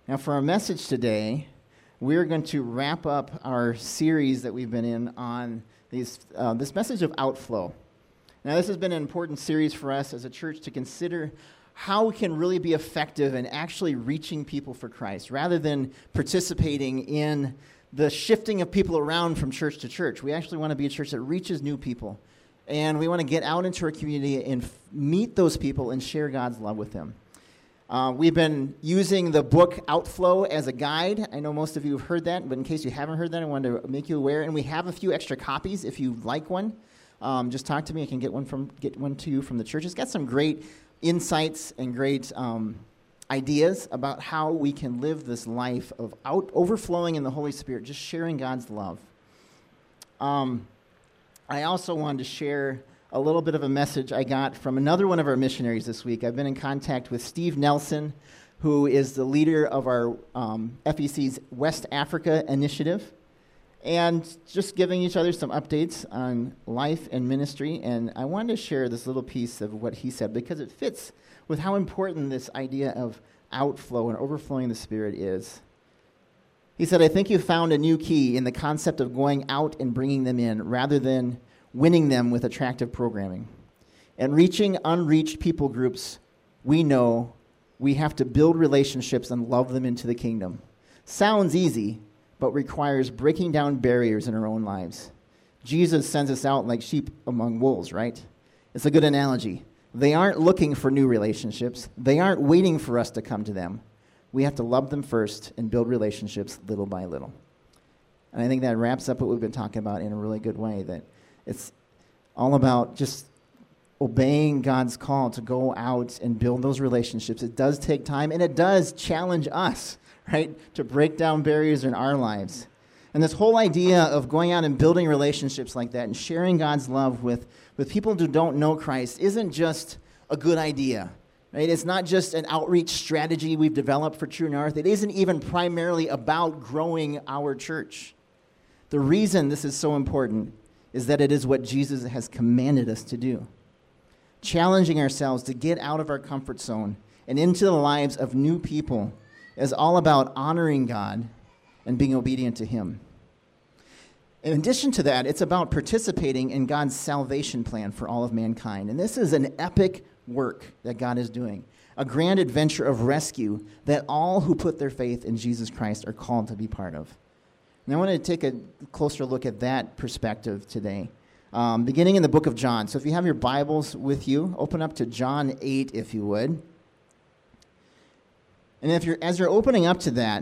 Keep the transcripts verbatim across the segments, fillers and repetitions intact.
Now, for our message today, we're going to wrap up our series that we've been in on these, uh, this message of outflow. Now, this has been an important series for us as a church to consider how we can really be effective in actually reaching people for Christ, rather than participating in the shifting of people around from church to church. We actually want to be a church that reaches new people, and we want to get out into our community and f- meet those people and share God's love with them. Uh, we've been using the book Outflow as a guide. I know most of you have heard that, but in case you haven't heard that, I wanted to make you aware. And we have a few extra copies if you like one. Um, just talk to me. I can get one from get one to you from the church. It's got some great insights and great um, ideas about how we can live this life of out overflowing in the Holy Spirit, just sharing God's love. Um, I also wanted to share a little bit of a message I got from another one of our missionaries this week. I've been in contact with Steve Nelson, who is the leader of our um, F E C's West Africa initiative, and just giving each other some updates on life and ministry. And I wanted to share this little piece of what he said because it fits with how important this idea of outflow and overflowing the Spirit is. He said, "I think you found a new key in the concept of going out and bringing them in rather than winning them with attractive programming. And reaching unreached people groups, we know we have to build relationships and love them into the kingdom. Sounds easy, but requires breaking down barriers in our own lives. Jesus sends us out like sheep among wolves, right? It's a good analogy. They aren't looking for new relationships. They aren't waiting for us to come to them. We have to love them first and build relationships little by little." And I think that wraps up what we've been talking about in a really good way, that it's all about just obeying God's call to go out and build those relationships. It does take time, and it does challenge us, right, to break down barriers in our lives. And this whole idea of going out and building relationships like that and sharing God's love with, with people who don't know Christ isn't just a good idea, right? It's not just an outreach strategy we've developed for True North. It isn't even primarily about growing our church. The reason this is so important is that it is what Jesus has commanded us to do. Challenging ourselves to get out of our comfort zone and into the lives of new people is all about honoring God and being obedient to Him. In addition to that, it's about participating in God's salvation plan for all of mankind. And this is an epic work that God is doing, a grand adventure of rescue that all who put their faith in Jesus Christ are called to be part of. And I want to take a closer look at that perspective today, um, beginning in the book of John. So if you have your Bibles with you, open up to John eight, if you would. And if you're as you're opening up to that,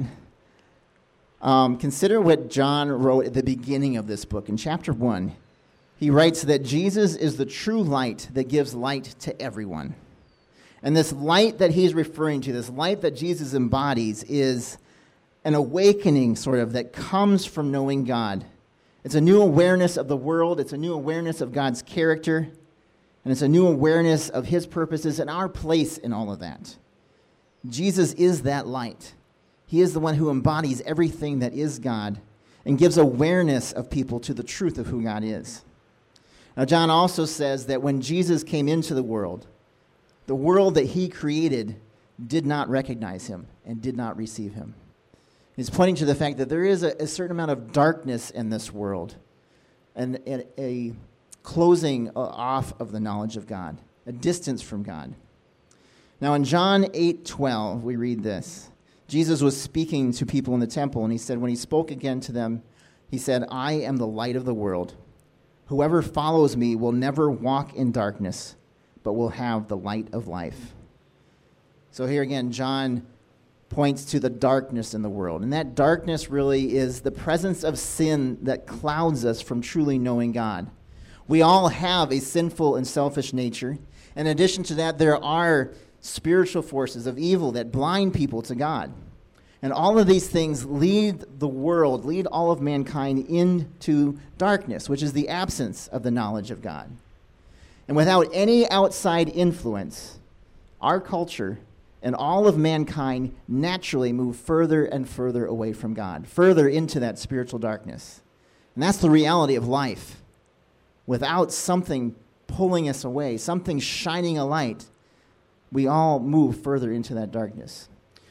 um, consider what John wrote at the beginning of this book. In chapter one, he writes that Jesus is the true light that gives light to everyone. And this light that he's referring to, this light that Jesus embodies, is an awakening, sort of, that comes from knowing God. It's a new awareness of the world. It's a new awareness of God's character. And it's a new awareness of His purposes and our place in all of that. Jesus is that light. He is the one who embodies everything that is God and gives awareness of people to the truth of who God is. Now, John also says that when Jesus came into the world, the world that He created did not recognize Him and did not receive Him. He's pointing to the fact that there is a, a certain amount of darkness in this world and, and a closing off of the knowledge of God, a distance from God. Now in John eight twelve, we read this. Jesus was speaking to people in the temple, and He said, when He spoke again to them, He said, "I am the light of the world. Whoever follows me will never walk in darkness, but will have the light of life." So here again, John points to the darkness in the world. And that darkness really is the presence of sin that clouds us from truly knowing God. We all have a sinful and selfish nature. In addition to that, there are spiritual forces of evil that blind people to God. And all of these things lead the world, lead all of mankind into darkness, which is the absence of the knowledge of God. And without any outside influence, our culture and all of mankind naturally move further and further away from God, further into that spiritual darkness. And that's the reality of life. Without something pulling us away, something shining a light, we all move further into that darkness.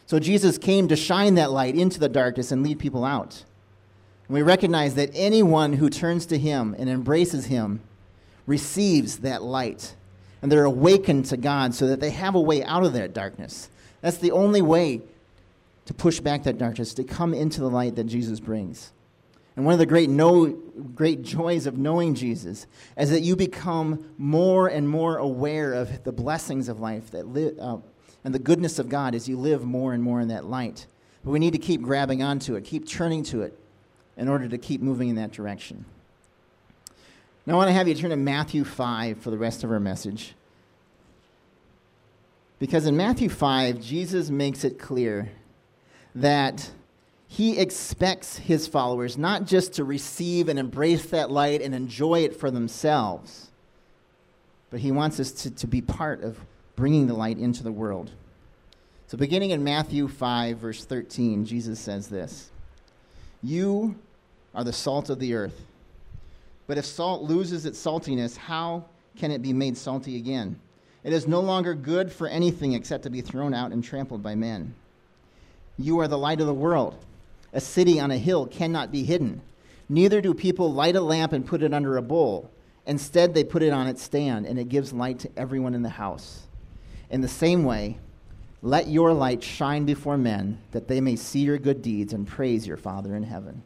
So Jesus came to shine that light into the darkness and lead people out. And we recognize that anyone who turns to him and embraces him receives that light. And they're awakened to God so that they have a way out of that darkness. That's the only way to push back that darkness, to come into the light that Jesus brings. And one of the great know, great joys of knowing Jesus is that you become more and more aware of the blessings of life that li- uh, and the goodness of God as you live more and more in that light. But we need to keep grabbing onto it, keep turning to it in order to keep moving in that direction. Now I want to have you turn to Matthew five for the rest of our message. Because in Matthew five, Jesus makes it clear that he expects his followers not just to receive and embrace that light and enjoy it for themselves, but he wants us to, to be part of bringing the light into the world. So beginning in Matthew five, verse thirteen, Jesus says this, "You are the salt of the earth. But if salt loses its saltiness, how can it be made salty again? It is no longer good for anything except to be thrown out and trampled by men. You are the light of the world. A city on a hill cannot be hidden. Neither do people light a lamp and put it under a bowl. Instead, they put it on its stand, and it gives light to everyone in the house. In the same way, let your light shine before men, that they may see your good deeds and praise your Father in heaven."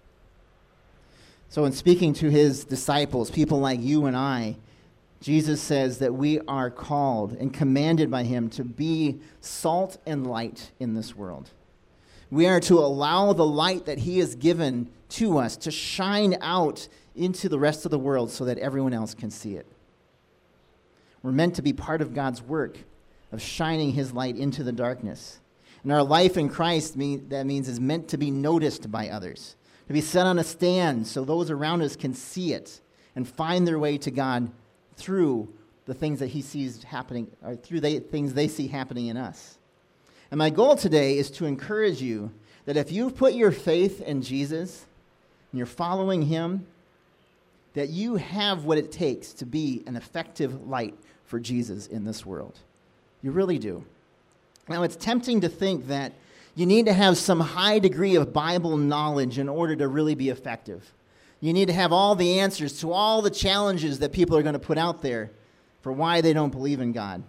So in speaking to his disciples, people like you and I, Jesus says that we are called and commanded by him to be salt and light in this world. We are to allow the light that he has given to us to shine out into the rest of the world so that everyone else can see it. We're meant to be part of God's work of shining his light into the darkness. And our life in Christ, mean, that means is meant to be noticed by others, to be set on a stand so those around us can see it and find their way to God through the things that he sees happening, or through the things they see happening in us. And my goal today is to encourage you that if you've put your faith in Jesus and you're following him, that you have what it takes to be an effective light for Jesus in this world. You really do. Now, it's tempting to think that you need to have some high degree of Bible knowledge in order to really be effective. You need to have all the answers to all the challenges that people are going to put out there for why they don't believe in God.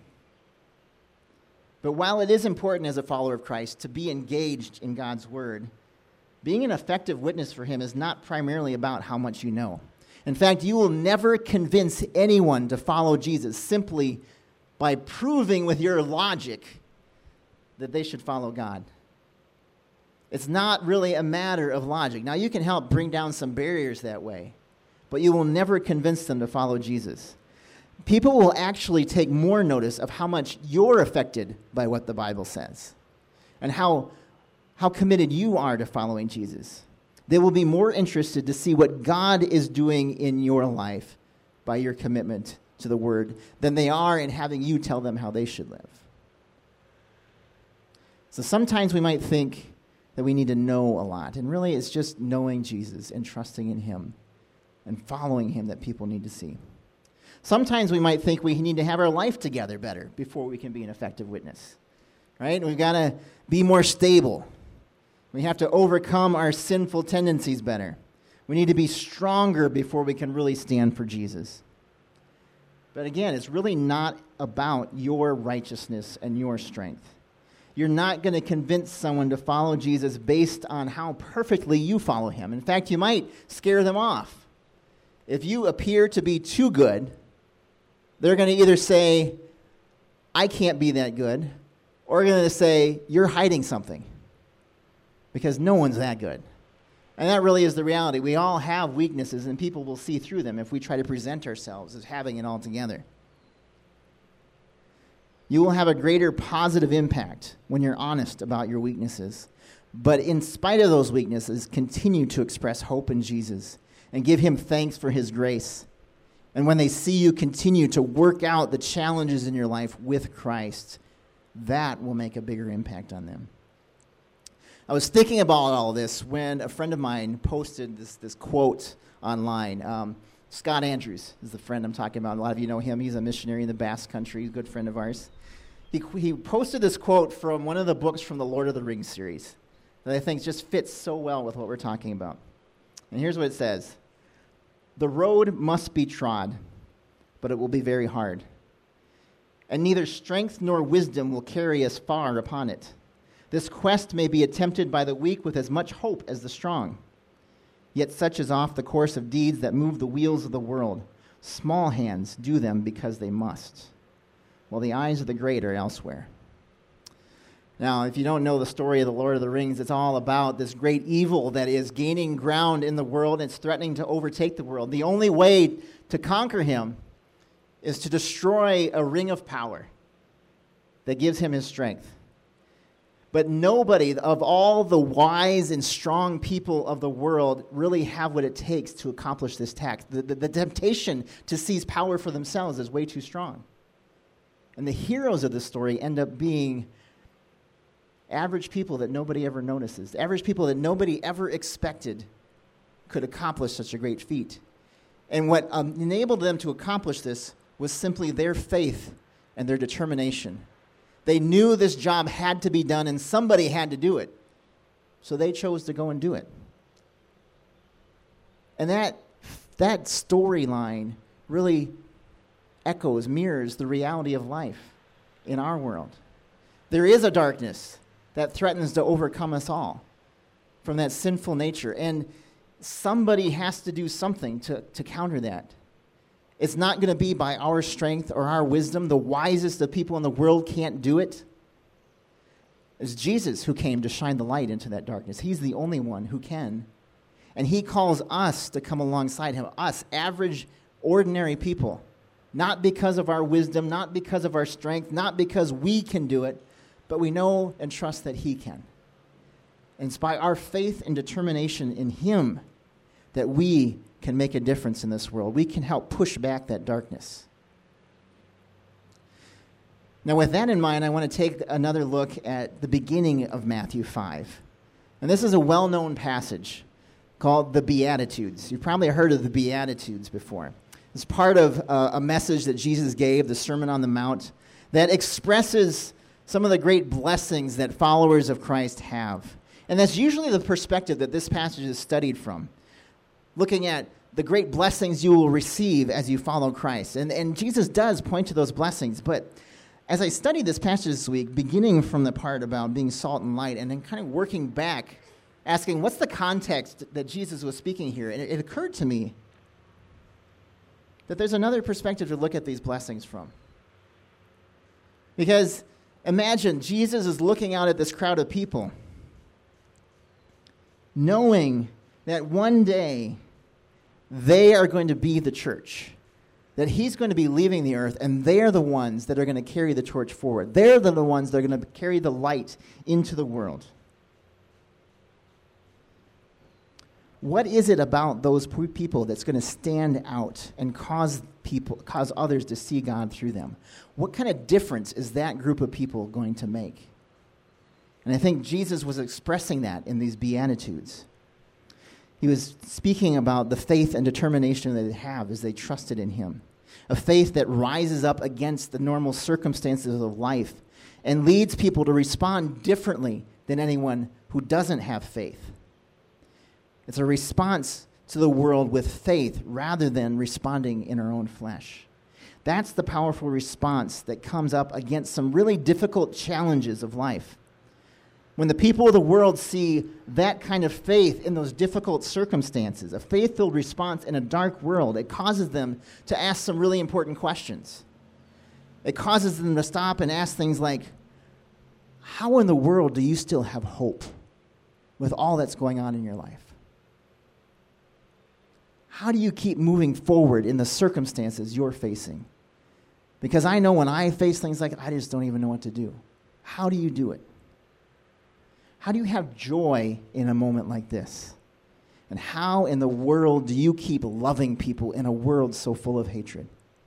But while it is important as a follower of Christ to be engaged in God's word, being an effective witness for him is not primarily about how much you know. In fact, you will never convince anyone to follow Jesus simply by proving with your logic that they should follow God. It's not really a matter of logic. Now, you can help bring down some barriers that way, but you will never convince them to follow Jesus. People will actually take more notice of how much you're affected by what the Bible says and how, how committed you are to following Jesus. They will be more interested to see what God is doing in your life by your commitment to the Word than they are in having you tell them how they should live. So sometimes we might think that we need to know a lot, and really it's just knowing Jesus and trusting in him and following him that people need to see. Sometimes we might think we need to have our life together better before we can be an effective witness, right? We've got to be more stable. We have to overcome our sinful tendencies better. We need to be stronger before we can really stand for Jesus. But again, it's really not about your righteousness and your strength. You're not going to convince someone to follow Jesus based on how perfectly you follow him. In fact, you might scare them off. If you appear to be too good, they're going to either say, I can't be that good, or they're going to say, you're hiding something, because no one's that good. And that really is the reality. We all have weaknesses, and people will see through them if we try to present ourselves as having it all together. You will have a greater positive impact when you're honest about your weaknesses. But in spite of those weaknesses, continue to express hope in Jesus and give him thanks for his grace. And when they see you continue to work out the challenges in your life with Christ, that will make a bigger impact on them. I was thinking about all this when a friend of mine posted this, this quote online. Um, Scott Andrews is the friend I'm talking about. A lot of you know him. He's a missionary in the Basque Country, a good friend of ours. he, he posted this quote from one of the books from the Lord of the Rings series that I think just fits so well with what we're talking about. And here's what it says. The road must be trod, but it will be very hard. And neither strength nor wisdom will carry us far upon it. This quest may be attempted by the weak with as much hope as the strong. Yet such is oft the course of deeds that move the wheels of the world. Small hands do them because they must, while the eyes of the great are elsewhere. Now, if you don't know the story of the Lord of the Rings, it's all about this great evil that is gaining ground in the world. It's threatening to overtake the world. The only way to conquer him is to destroy a ring of power that gives him his strength. But nobody of all the wise and strong people of the world really have what it takes to accomplish this task. The, the, the temptation to seize power for themselves is way too strong. And the heroes of this story end up being average people that nobody ever notices, average people that nobody ever expected could accomplish such a great feat. And what um, enabled them to accomplish this was simply their faith and their determination. They knew this job had to be done and somebody had to do it. So they chose to go and do it. And that, that storyline really echoes, mirrors the reality of life in our world. There is a darkness that threatens to overcome us all from that sinful nature. And somebody has to do something to, to counter that. It's not going to be by our strength or our wisdom. The wisest of people in the world can't do it. It's Jesus who came to shine the light into that darkness. He's the only one who can. And he calls us to come alongside him, us, average, ordinary people. Not because of our wisdom, not because of our strength, not because we can do it, but we know and trust that he can. And it's by our faith and determination in him that we can make a difference in this world. We can help push back that darkness. Now, with that in mind, I want to take another look at the beginning of Matthew five. And this is a well-known passage called the Beatitudes. You've probably heard of the Beatitudes before. It's part of uh, a message that Jesus gave, the Sermon on the Mount, that expresses some of the great blessings that followers of Christ have. And that's usually the perspective that this passage is studied from, looking at the great blessings you will receive as you follow Christ. And, and Jesus does point to those blessings. But as I studied this passage this week, beginning from the part about being salt and light, and then kind of working back, asking what's the context that Jesus was speaking here, and it, it occurred to me that there's another perspective to look at these blessings from. Because imagine Jesus is looking out at this crowd of people, knowing that one day they are going to be the church, that he's going to be leaving the earth, and they're the ones that are going to carry the torch forward. They're the ones that are going to carry the light into the world. What is it about those people that's going to stand out and cause people, cause others to see God through them? What kind of difference is that group of people going to make? And I think Jesus was expressing that in these Beatitudes. He was speaking about the faith and determination that they have as they trusted in him. A faith that rises up against the normal circumstances of life and leads people to respond differently than anyone who doesn't have faith. It's a response to the world with faith rather than responding in our own flesh. That's the powerful response that comes up against some really difficult challenges of life. When the people of the world see that kind of faith in those difficult circumstances, a faith-filled response in a dark world, it causes them to ask some really important questions. It causes them to stop and ask things like, how in the world do you still have hope with all that's going on in your life? How do you keep moving forward in the circumstances you're facing? Because I know when I face things like that, I just don't even know what to do. How do you do it? How do you have joy in a moment like this? And how in the world do you keep loving people in a world so full of hatred?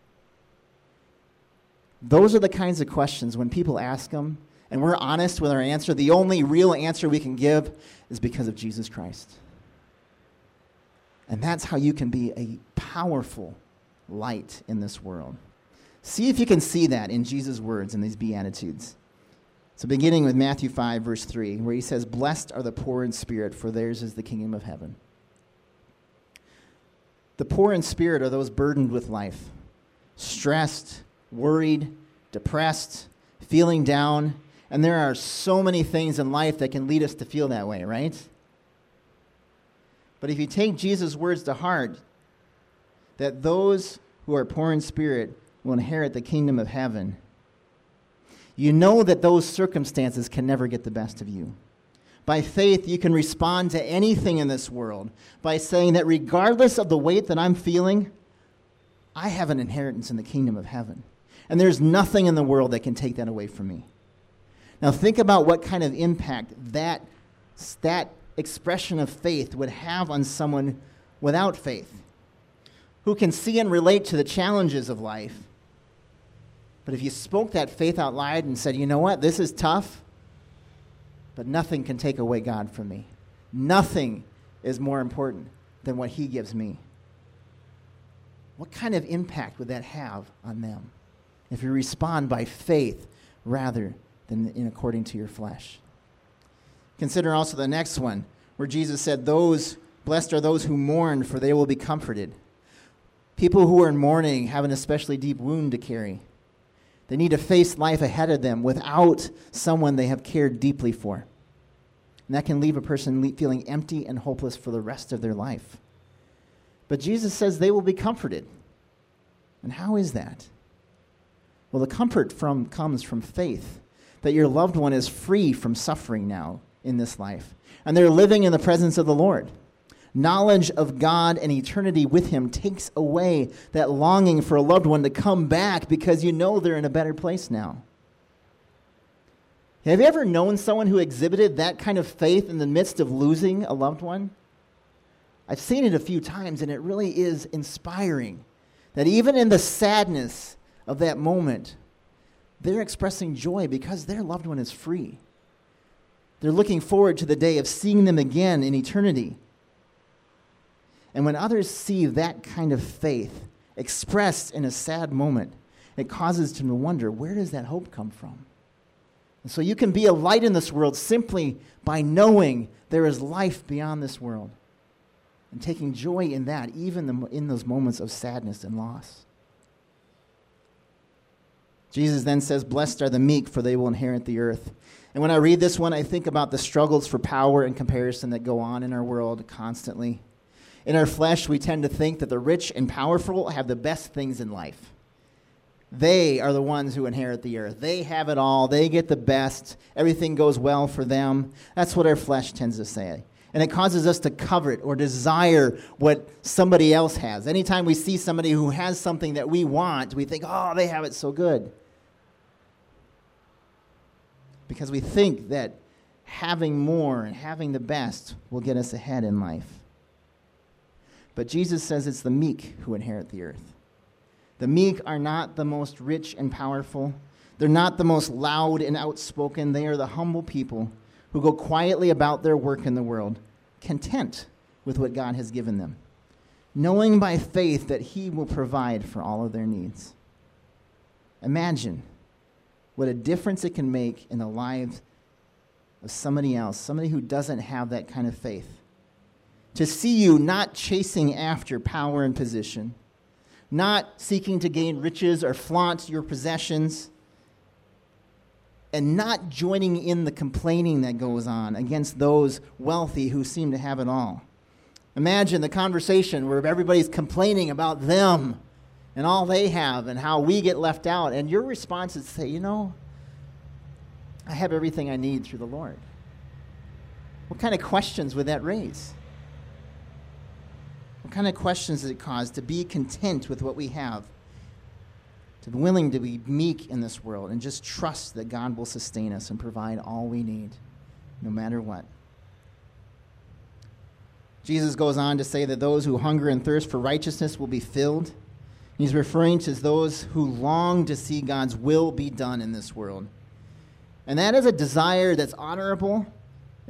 Those are the kinds of questions when people ask them, and we're honest with our answer, the only real answer we can give is because of Jesus Christ. And that's how you can be a powerful light in this world. See if you can see that in Jesus' words in these Beatitudes. So beginning with Matthew five, verse three, where he says, "Blessed are the poor in spirit, for theirs is the kingdom of heaven." The poor in spirit are those burdened with life, stressed, worried, depressed, feeling down, and there are so many things in life that can lead us to feel that way, right? But if you take Jesus' words to heart, that those who are poor in spirit will inherit the kingdom of heaven, you know that those circumstances can never get the best of you. By faith, you can respond to anything in this world by saying that regardless of the weight that I'm feeling, I have an inheritance in the kingdom of heaven. And there's nothing in the world that can take that away from me. Now think about what kind of impact that, that expression of faith would have on someone without faith, who can see and relate to the challenges of life. But if you spoke that faith out loud and said, you know what, this is tough, but nothing can take away God from me. Nothing is more important than what he gives me. What kind of impact would that have on them if you respond by faith rather than in according to your flesh? Consider also the next one, where Jesus said, "Those blessed are those who mourn, for they will be comforted." People who are in mourning have an especially deep wound to carry. They need to face life ahead of them without someone they have cared deeply for. And that can leave a person feeling empty and hopeless for the rest of their life. But Jesus says they will be comforted. And how is that? Well, the comfort from comes from faith, that your loved one is free from suffering now in this life, and they're living in the presence of the Lord. Knowledge of God and eternity with him takes away that longing for a loved one to come back because you know they're in a better place now. Have you ever known someone who exhibited that kind of faith in the midst of losing a loved one? I've seen it a few times, and it really is inspiring that even in the sadness of that moment, they're expressing joy because their loved one is free. They're looking forward to the day of seeing them again in eternity. And when others see that kind of faith expressed in a sad moment, it causes them to wonder, where does that hope come from? And so you can be a light in this world simply by knowing there is life beyond this world and taking joy in that, even in those moments of sadness and loss. Jesus then says, "Blessed are the meek, for they will inherit the earth." And when I read this one, I think about the struggles for power and comparison that go on in our world constantly. In our flesh, we tend to think that the rich and powerful have the best things in life. They are the ones who inherit the earth. They have it all. They get the best. Everything goes well for them. That's what our flesh tends to say. And it causes us to covet or desire what somebody else has. Anytime we see somebody who has something that we want, we think, oh, they have it so good. Because we think that having more and having the best will get us ahead in life. But Jesus says it's the meek who inherit the earth. The meek are not the most rich and powerful. They're not the most loud and outspoken. They are the humble people who go quietly about their work in the world, content with what God has given them, knowing by faith that he will provide for all of their needs. Imagine what a difference it can make in the lives of somebody else, somebody who doesn't have that kind of faith. To see you not chasing after power and position, not seeking to gain riches or flaunt your possessions, and not joining in the complaining that goes on against those wealthy who seem to have it all. Imagine the conversation where everybody's complaining about them and all they have and how we get left out, and your response is to say, you know, I have everything I need through the Lord. What kind of questions would that raise? What kind of questions does it cause to be content with what we have, to be willing to be meek in this world and just trust that God will sustain us and provide all we need, no matter what? Jesus goes on to say that those who hunger and thirst for righteousness will be filled. He's referring to those who long to see God's will be done in this world. And that is a desire that's honorable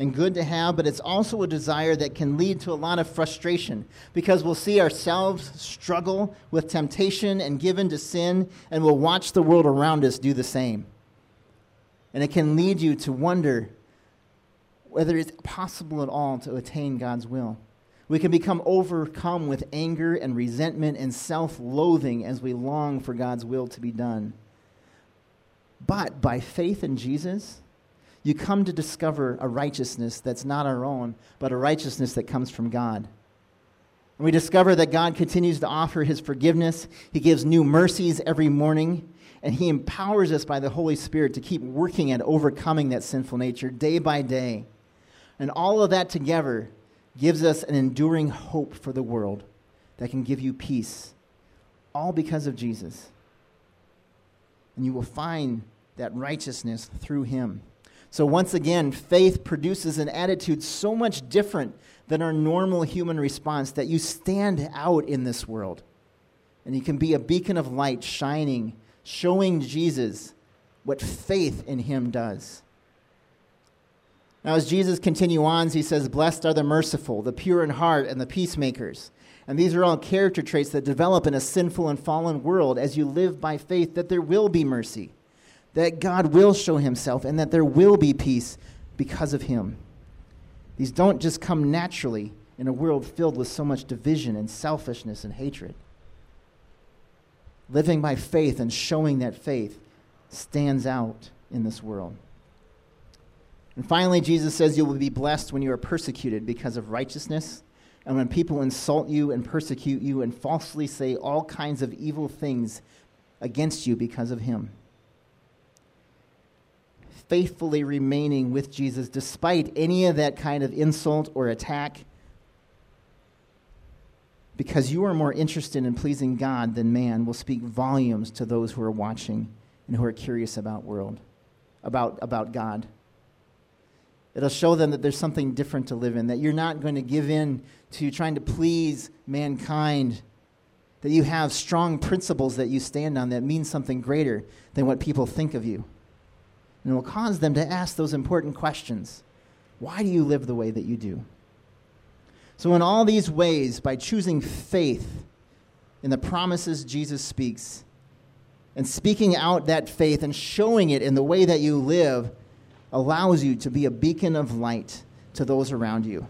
and good to have, but it's also a desire that can lead to a lot of frustration because we'll see ourselves struggle with temptation and give in to sin, and we'll watch the world around us do the same. And it can lead you to wonder whether it's possible at all to attain God's will. We can become overcome with anger and resentment and self-loathing as we long for God's will to be done. But by faith in Jesus, you come to discover a righteousness that's not our own, but a righteousness that comes from God. And we discover that God continues to offer his forgiveness. He gives new mercies every morning, and he empowers us by the Holy Spirit to keep working at overcoming that sinful nature day by day. And all of that together gives us an enduring hope for the world that can give you peace, all because of Jesus. And you will find that righteousness through him. So once again, faith produces an attitude so much different than our normal human response that you stand out in this world. And you can be a beacon of light shining, showing Jesus what faith in him does. Now as Jesus continues on, he says, "Blessed are the merciful, the pure in heart, and the peacemakers." And these are all character traits that develop in a sinful and fallen world as you live by faith that there will be mercy, that God will show himself, and that there will be peace because of him. These don't just come naturally in a world filled with so much division and selfishness and hatred. Living by faith and showing that faith stands out in this world. And finally, Jesus says you will be blessed when you are persecuted because of righteousness, and when people insult you and persecute you and falsely say all kinds of evil things against you because of him. Faithfully remaining with Jesus despite any of that kind of insult or attack, because you are more interested in pleasing God than man, will speak volumes to those who are watching and who are curious about world, about, about God. It'll show them that there's something different to live in, that you're not going to give in to trying to please mankind, that you have strong principles that you stand on that mean something greater than what people think of you. And it will cause them to ask those important questions. Why do you live the way that you do? So in all these ways, by choosing faith in the promises Jesus speaks, and speaking out that faith and showing it in the way that you live, allows you to be a beacon of light to those around you.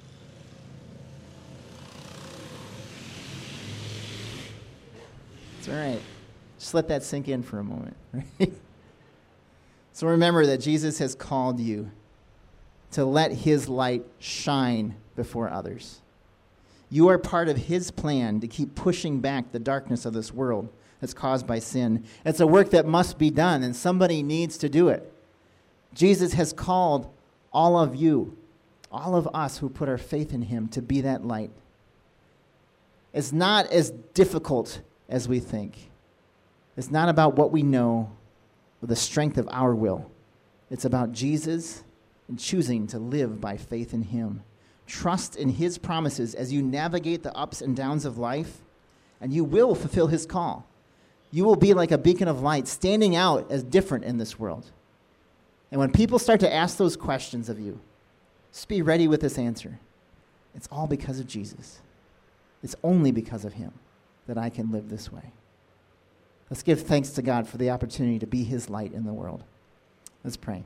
It's all right. Just let that sink in for a moment. Right? So remember that Jesus has called you to let his light shine before others. You are part of his plan to keep pushing back the darkness of this world that's caused by sin. It's a work that must be done, and somebody needs to do it. Jesus has called all of you, all of us who put our faith in him, to be that light. It's not as difficult as we think. It's not about what we know or the strength of our will. It's about Jesus and choosing to live by faith in him. Trust in his promises as you navigate the ups and downs of life, and you will fulfill his call. You will be like a beacon of light, standing out as different in this world. And when people start to ask those questions of you, just be ready with this answer. It's all because of Jesus. It's only because of him that I can live this way. Let's give thanks to God for the opportunity to be his light in the world. Let's pray.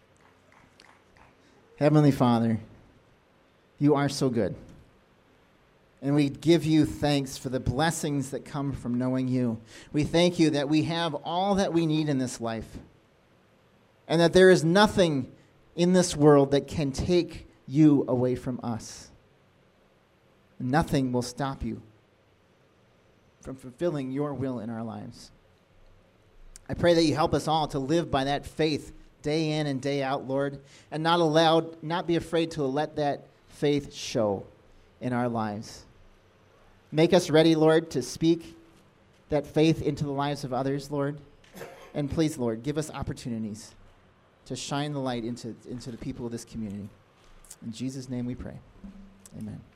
Heavenly Father, you are so good. And we give you thanks for the blessings that come from knowing you. We thank you that we have all that we need in this life, and that there is nothing in this world that can take you away from us. Nothing will stop you from fulfilling your will in our lives. I pray that you help us all to live by that faith day in and day out, Lord, and not allowed, not be afraid to let that faith show in our lives. Make us ready, Lord, to speak that faith into the lives of others, Lord. And please, Lord, give us opportunities to shine the light into, into the people of this community. In Jesus' name we pray. Amen.